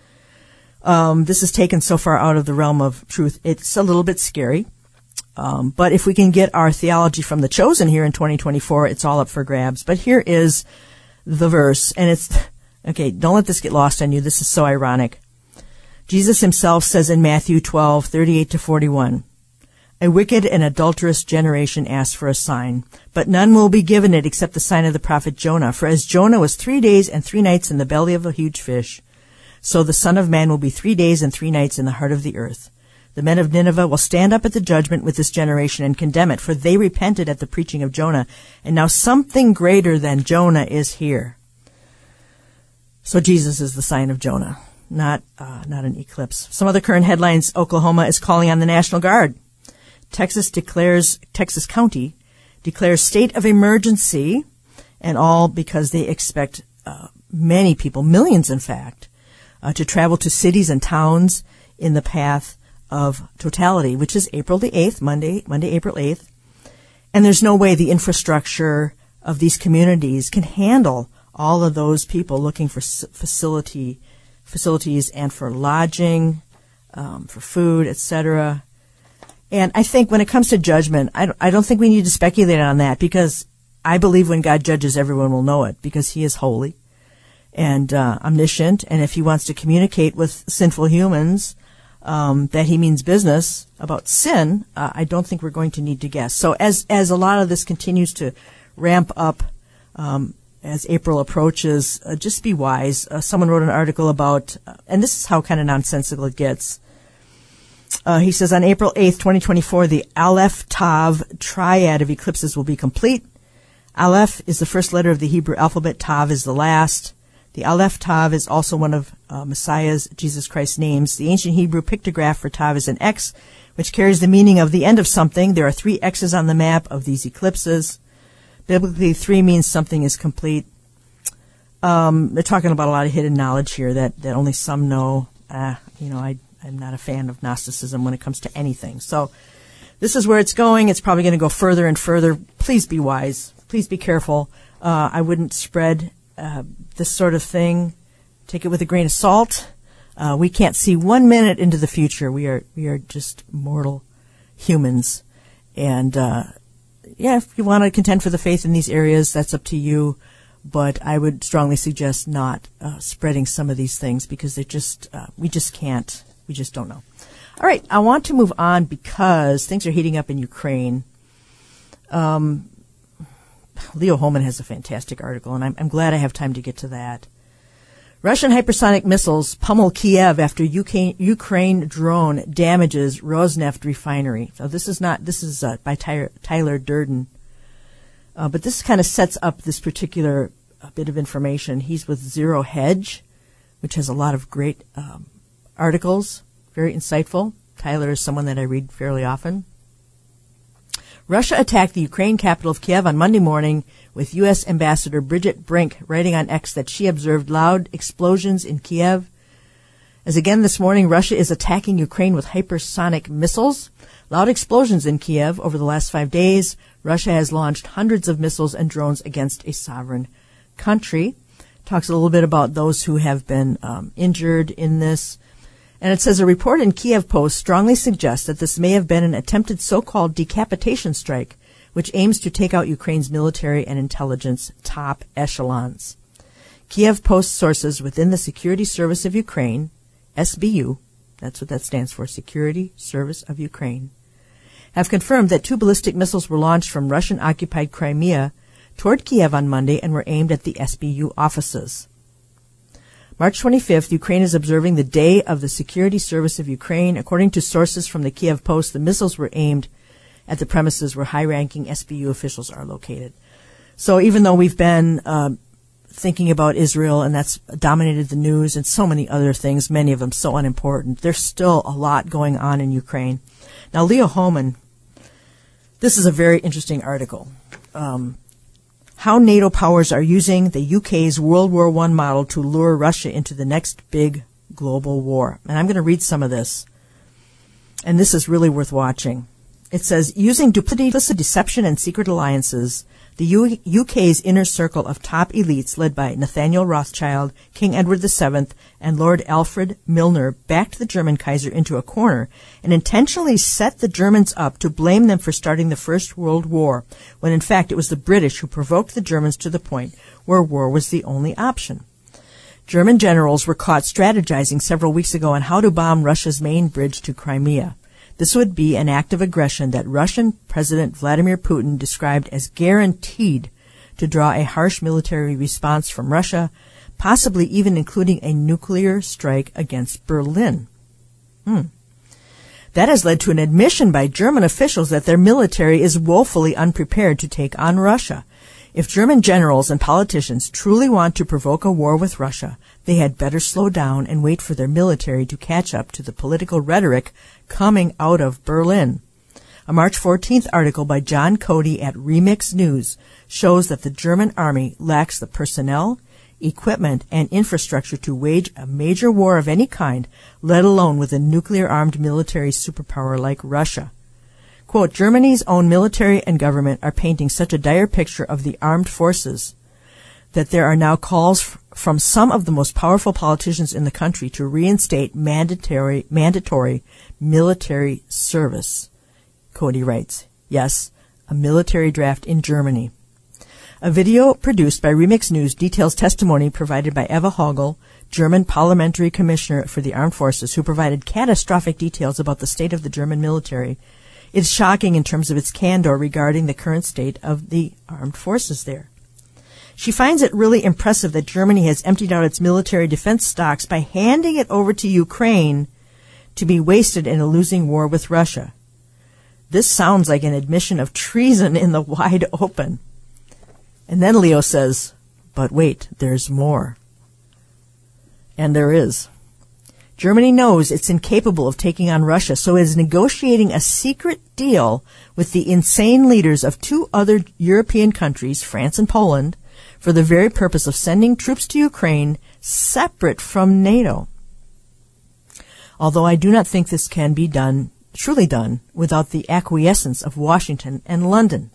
this is taken so far out of the realm of truth, it's a little bit scary. But if we can get our theology from the chosen here in 2024, it's all up for grabs. But here is the verse, and it's, okay, don't let this get lost on you. This is so ironic. Jesus himself says in Matthew 12:38-41, "A wicked and adulterous generation asks for a sign, but none will be given it except the sign of the prophet Jonah. For as Jonah was 3 days and 3 nights in the belly of a huge fish, so the Son of Man will be 3 days and 3 nights in the heart of the earth. The men of Nineveh will stand up at the judgment with this generation and condemn it, for they repented at the preaching of Jonah, and now something greater than Jonah is here." So Jesus is the sign of Jonah, not an eclipse. Some other current headlines: Oklahoma is calling on the National Guard. Texas County declares state of emergency, and all because they expect many people, millions in fact, to travel to cities and towns in the path of totality, which is April the 8th, Monday, April 8th. And there's no way the infrastructure of these communities can handle all of those people looking for facilities and for lodging, for food, etc. And I think when it comes to judgment, I don't think we need to speculate on that, because I believe when God judges, everyone will know it, because he is holy and omniscient. And if he wants to communicate with sinful humans that he means business about sin, I don't think we're going to need to guess. So as a lot of this continues to ramp up as April approaches, just be wise. Someone wrote an article about, and this is how kind of nonsensical it gets. He says, on April 8th, 2024, the Aleph Tav triad of eclipses will be complete. Aleph is the first letter of the Hebrew alphabet. Tav is the last. The Aleph Tav is also one of Messiah's, Jesus Christ's, names. The ancient Hebrew pictograph for Tav is an X, which carries the meaning of the end of something. There are 3 X's on the map of these eclipses. Biblically, 3 means something is complete. They're talking about a lot of hidden knowledge here that only some know. I'm not a fan of Gnosticism when it comes to anything. So this is where it's going. It's probably going to go further and further. Please be wise. Please be careful. I wouldn't spread this sort of thing. Take it with a grain of salt. We can't see 1 minute into the future. We are just mortal humans. And if you want to contend for the faith in these areas, that's up to you. But I would strongly suggest not spreading some of these things, because we just can't. We just don't know. All right, I want to move on because things are heating up in Ukraine. Leo Holman has a fantastic article, and I'm glad I have time to get to that. Russian hypersonic missiles pummel Kiev after Ukraine drone damages Rosneft refinery. So this is by Tyler Durden. But this kind of sets up this particular bit of information. He's with Zero Hedge, which has a lot of great articles, very insightful. Tyler is someone that I read fairly often. Russia attacked the Ukraine capital of Kiev on Monday morning, with U.S. Ambassador Bridget Brink writing on X that she observed loud explosions in Kiev. As again this morning, Russia is attacking Ukraine with hypersonic missiles. Loud explosions in Kiev over the last 5 days. Russia has launched hundreds of missiles and drones against a sovereign country. Talks a little bit about those who have been injured in this. And it says a report in Kiev Post strongly suggests that this may have been an attempted so-called decapitation strike, which aims to take out Ukraine's military and intelligence top echelons. Kiev Post sources within the Security Service of Ukraine, SBU, that's what that stands for, Security Service of Ukraine, have confirmed that 2 ballistic missiles were launched from Russian-occupied Crimea toward Kiev on Monday and were aimed at the SBU offices. March 25th, Ukraine is observing the Day of the Security Service of Ukraine. According to sources from the Kiev Post, the missiles were aimed at the premises where high-ranking SBU officials are located. So even though we've been thinking about Israel, and that's dominated the news, and so many other things, many of them so unimportant, there's still a lot going on in Ukraine. Now, Leo Holman, this is a very interesting article. How NATO powers are using the UK's World War I model to lure Russia into the next big global war. And I'm going to read some of this. And this is really worth watching. It says, using duplicitous deception and secret alliances, the UK's inner circle of top elites led by Nathaniel Rothschild, King Edward VII, and Lord Alfred Milner backed the German Kaiser into a corner and intentionally set the Germans up to blame them for starting the First World War, when in fact it was the British who provoked the Germans to the point where war was the only option. German generals were caught strategizing several weeks ago on how to bomb Russia's main bridge to Crimea. This would be an act of aggression that Russian President Vladimir Putin described as guaranteed to draw a harsh military response from Russia, possibly even including a nuclear strike against Berlin. That has led to an admission by German officials that their military is woefully unprepared to take on Russia. If German generals and politicians truly want to provoke a war with Russia, they had better slow down and wait for their military to catch up to the political rhetoric coming out of Berlin. A March 14th article by John Cody at Remix News shows that the German army lacks the personnel, equipment, and infrastructure to wage a major war of any kind, let alone with a nuclear-armed military superpower like Russia. Quote, Germany's own military and government are painting such a dire picture of the armed forces that there are now calls from some of the most powerful politicians in the country to reinstate mandatory military service. Cody writes, yes, a military draft in Germany. A video produced by Remix News details testimony provided by Eva Hogel, German parliamentary commissioner for the armed forces, who provided catastrophic details about the state of the German military. It is shocking in terms of its candor regarding the current state of the armed forces there. She finds it really impressive that Germany has emptied out its military defense stocks by handing it over to Ukraine to be wasted in a losing war with Russia. This sounds like an admission of treason in the wide open. And then Leo says, but wait, there's more. And there is. Germany knows it's incapable of taking on Russia, so it is negotiating a secret deal with the insane leaders of two other European countries, France and Poland, for the very purpose of sending troops to Ukraine separate from NATO. Although I do not think this can be done, truly done, without the acquiescence of Washington and London.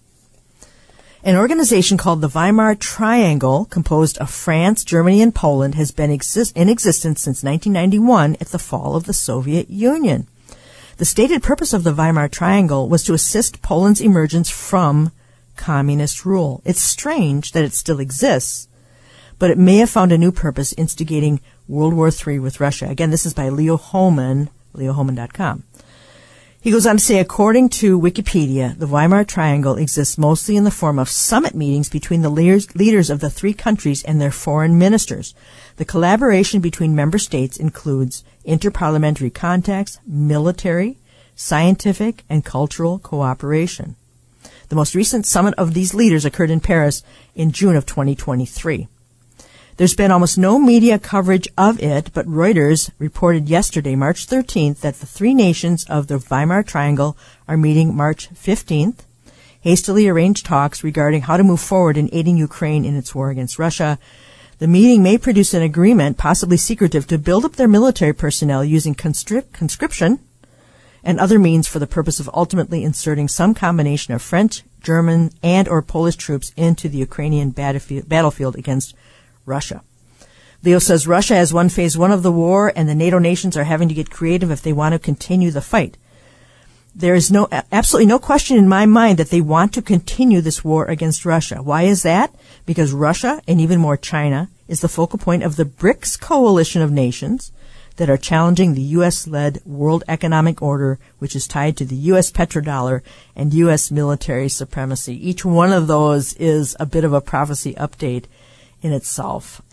An organization called the Weimar Triangle, composed of France, Germany, and Poland, has been in existence since 1991 at the fall of the Soviet Union. The stated purpose of the Weimar Triangle was to assist Poland's emergence from communist rule. It's strange that it still exists, but it may have found a new purpose instigating World War III with Russia. Again, this is by Leo Hohmann, leohohmann.com. He goes on to say, according to Wikipedia, the Weimar Triangle exists mostly in the form of summit meetings between the leaders of the three countries and their foreign ministers. The collaboration between member states includes interparliamentary contacts, military, scientific, and cultural cooperation. The most recent summit of these leaders occurred in Paris in June of 2023. There's been almost no media coverage of it, but Reuters reported yesterday, March 13th, that the three nations of the Weimar Triangle are meeting March 15th. Hastily arranged talks regarding how to move forward in aiding Ukraine in its war against Russia. The meeting may produce an agreement, possibly secretive, to build up their military personnel using conscription and other means for the purpose of ultimately inserting some combination of French, German, and or Polish troops into the Ukrainian battlefield against Russia. Leo says Russia has won phase one of the war, and the NATO nations are having to get creative if they want to continue the fight. There is absolutely no question in my mind that they want to continue this war against Russia. Why is that? Because Russia, and even more China, is the focal point of the BRICS coalition of nations that are challenging the U.S.-led World Economic Order, which is tied to the U.S. petrodollar and U.S. military supremacy. Each one of those is a bit of a prophecy update in itself.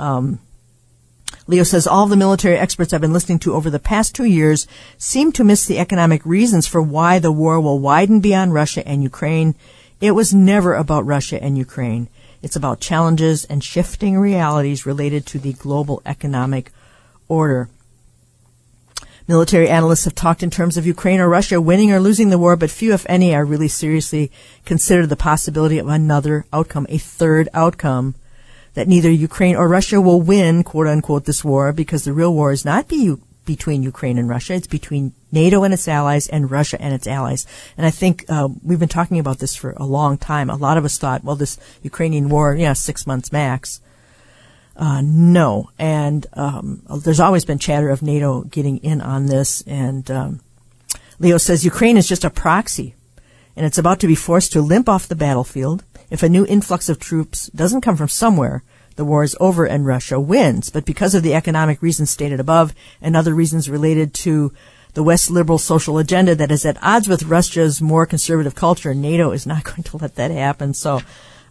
Leo says all the military experts I've been listening to over the past 2 years seem to miss the economic reasons for why the war will widen beyond Russia and Ukraine. It was never about Russia and Ukraine. It's about challenges and shifting realities related to the global economic order. Military analysts have talked in terms of Ukraine or Russia winning or losing the war, but few, if any, are really seriously considered the possibility of another outcome, a third outcome, that neither Ukraine or Russia will win, quote-unquote, this war, because the real war is not between Ukraine and Russia. It's between NATO and its allies and Russia and its allies. And I think we've been talking about this for a long time. A lot of us thought, well, this Ukrainian war, 6 months max. No. And there's always been chatter of NATO getting in on this. And Leo says Ukraine is just a proxy, and it's about to be forced to limp off the battlefield. If a new influx of troops doesn't come from somewhere, the war is over and Russia wins. But because of the economic reasons stated above and other reasons related to the West liberal social agenda that is at odds with Russia's more conservative culture, NATO is not going to let that happen. So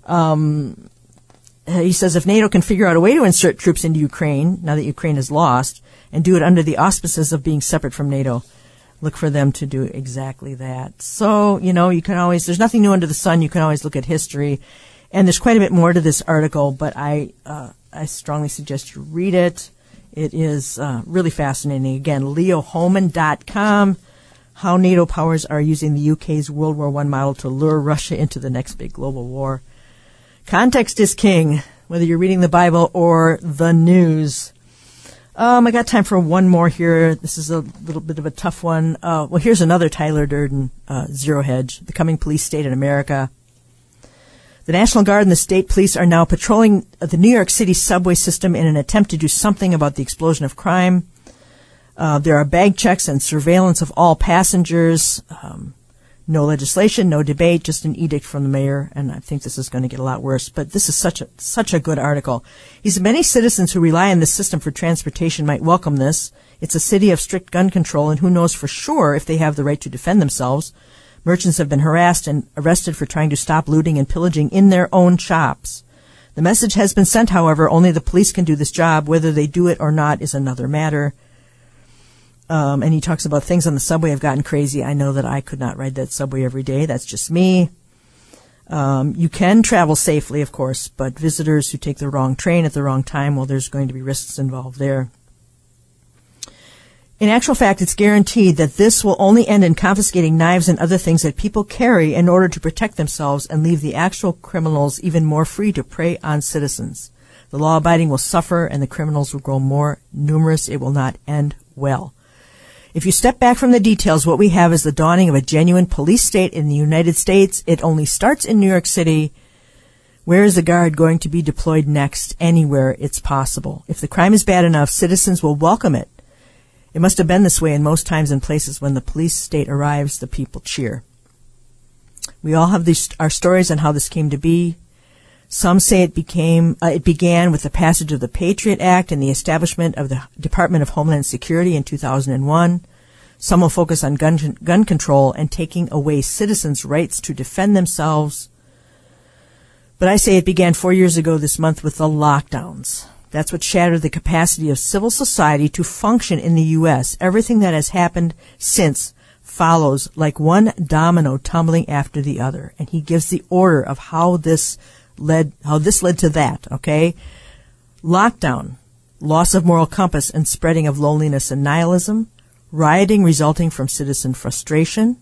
he says if NATO can figure out a way to insert troops into Ukraine, now that Ukraine is lost, and do it under the auspices of being separate from NATO, look for them to do exactly that. So, you can always, there's nothing new under the sun. You can always look at history. And there's quite a bit more to this article, but I strongly suggest you read it. It is really fascinating. Again, leohoman.com, how NATO powers are using the UK's World War I model to lure Russia into the next big global war. Context is king, whether you're reading the Bible or the news. I got time for one more here. This is a little bit of a tough one. Well, here's another Tyler Durden, Zero Hedge, the coming police state in America. The National Guard and the state police are now patrolling the New York City subway system in an attempt to do something about the explosion of crime. There are bag checks and surveillance of all passengers. No legislation, no debate, just an edict from the mayor, and I think this is going to get a lot worse. But this is such a good article. He said many citizens who rely on this system for transportation might welcome this. It's a city of strict gun control, and who knows for sure if they have the right to defend themselves. Merchants have been harassed and arrested for trying to stop looting and pillaging in their own shops. The message has been sent, however, only the police can do this job. Whether they do it or not is another matter. And he talks about things on the subway have gotten crazy. I know that I could not ride that subway every day. That's just me. You can travel safely, of course, but visitors who take the wrong train at the wrong time, well, there's going to be risks involved there. In actual fact, it's guaranteed that this will only end in confiscating knives and other things that people carry in order to protect themselves and leave the actual criminals even more free to prey on citizens. The law-abiding will suffer and the criminals will grow more numerous. It will not end well. If you step back from the details, what we have is the dawning of a genuine police state in the United States. It only starts in New York City. Where is the Guard going to be deployed next? Anywhere it's possible. If the crime is bad enough, citizens will welcome it. It must have been this way in most times and places. When the police state arrives, the people cheer. We all have our stories on how this came to be. Some say it began with the passage of the Patriot Act and the establishment of the Department of Homeland Security in 2001. Some will focus on gun control and taking away citizens' rights to defend themselves. But I say it began 4 years ago this month with the lockdowns. That's what shattered the capacity of civil society to function in the U.S. Everything that has happened since follows like one domino tumbling after the other. And he gives the order of how this led to that, okay? Lockdown, loss of moral compass and spreading of loneliness and nihilism, rioting resulting from citizen frustration,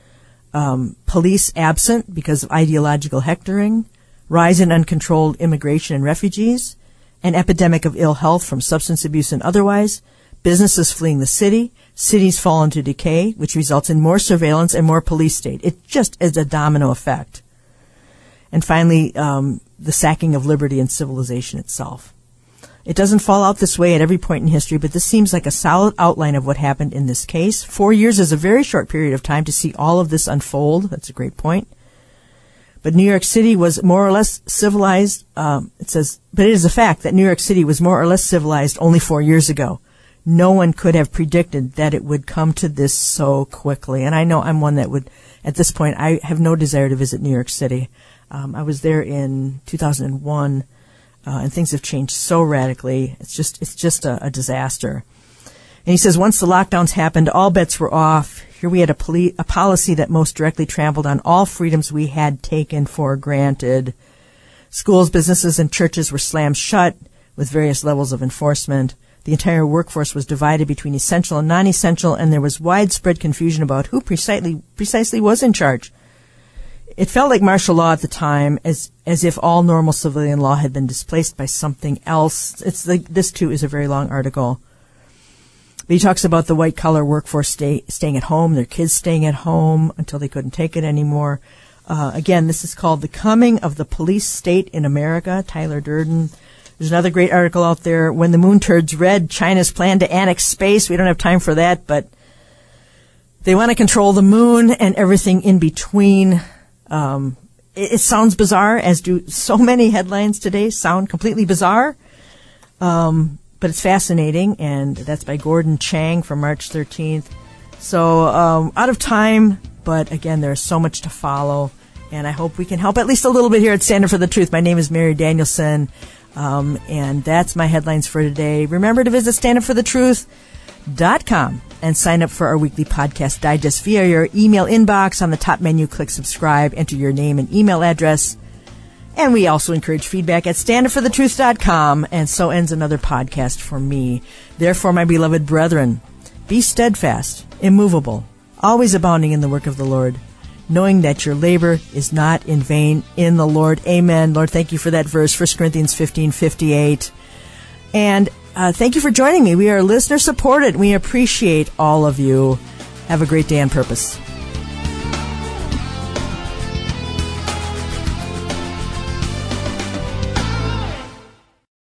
police absent because of ideological hectoring, rise in uncontrolled immigration and refugees, an epidemic of ill health from substance abuse and otherwise, businesses fleeing the city, cities fall into decay, which results in more surveillance and more police state. It just is a domino effect. And finally, the sacking of liberty and civilization itself. It doesn't fall out this way at every point in history, but this seems like a solid outline of what happened in this case. 4 years is a very short period of time to see all of this unfold. That's a great point. But New York City was more or less civilized. But it is a fact that New York City was more or less civilized only 4 years ago. No one could have predicted that it would come to this so quickly. And I know I'm one that would, at this point, I have no desire to visit New York City. I was there in 2001, and things have changed so radically. It's just a disaster. And he says once the lockdowns happened, all bets were off. Here we had a policy that most directly trampled on all freedoms we had taken for granted. Schools, businesses, and churches were slammed shut with various levels of enforcement. The entire workforce was divided between essential and non-essential, and there was widespread confusion about who precisely was in charge. It felt like martial law at the time, as if all normal civilian law had been displaced by something else. This too is a very long article. But he talks about the white-collar workforce staying at home, their kids staying at home until they couldn't take it anymore. Again, this is called The Coming of the Police State in America, Tyler Durden. There's another great article out there, When the Moon Turds Red, China's Plan to Annex Space. We don't have time for that, but they want to control the moon and everything in between. it sounds bizarre, as do so many headlines today sound completely bizarre. But it's fascinating, and that's by Gordon Chang from March 13th. So, out of time, but again, there's so much to follow, and I hope we can help at least a little bit here at Stand Up for the Truth. My name is Mary Danielson, and that's my headlines for today. Remember to visit standupforthetruth.com and sign up for our weekly podcast digest via your email inbox. On the top menu, click subscribe, enter your name and email address. And we also encourage feedback at standupforthetruth.com. And so ends another podcast for me. Therefore, my beloved brethren, be steadfast, immovable, always abounding in the work of the Lord, knowing that your labor is not in vain in the Lord. Amen. Lord, thank you for that verse, 1 Corinthians 15:58. And thank you for joining me. We are listener supported. We appreciate all of you. Have a great day on purpose.